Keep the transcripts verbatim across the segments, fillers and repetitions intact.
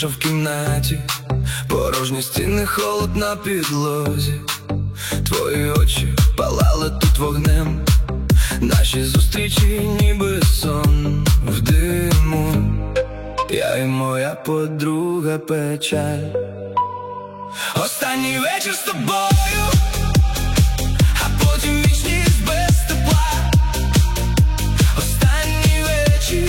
Тиша в кімнаті, порожні стіни, холод на підлозі. Твої очі палали тут вогнем, наші зустрічі ніби сон в диму. Я і моя подруга печаль. Останній вечір з тобою, а потім вічність без тепла. Останній вечір,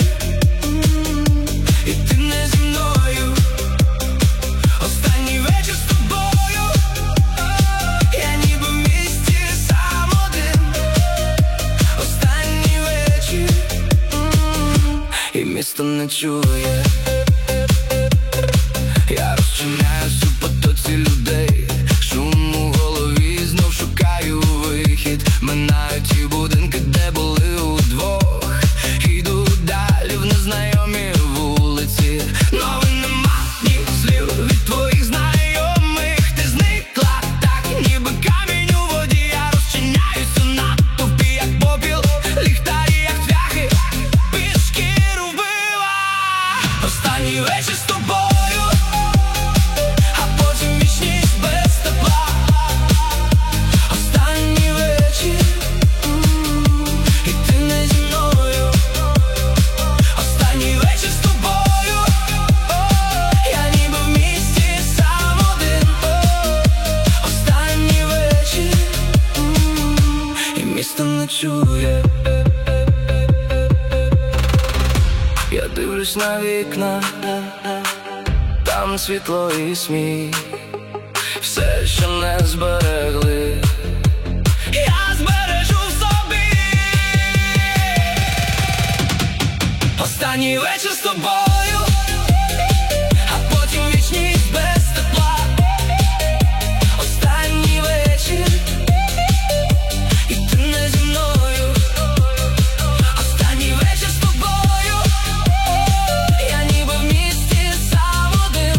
і ти не зі мною. Останній вечір з тобою, я ніби в місті сам один. Останній вечір, і місто не чує. Я розчиняюсь у потоці людей, шум у голові, знов шукаю вихід. Минаю ті будинки, де були удвох, іду далі в незнайомі вулиці. Нови нема ні слів від твоїх знайомих. Ти зникла так, ніби камінь у воді. Я розчиняюсь у натовпі, як попіл, ліхтарі, як цвяхи, під шкіру вбила. Останній вечір з тобою, місто не чує. Я дивлюсь на вікна, там світло і сміх, все, що не зберегли, я збережу в собі. Останній вечір з тобою, а потім вічність без тепла. Останній вечір, і ти не зі мною. Останній вечір з тобою, я ніби в місті сам один.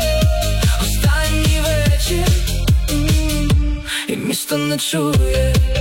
Останній вечір, і місто не чує.